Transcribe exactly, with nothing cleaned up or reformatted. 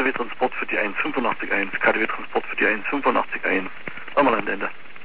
K D W Transport für die eins fünfundachtzig eins, K D W Transport für die eins fünfundachtzig eins, Ammerland Ende.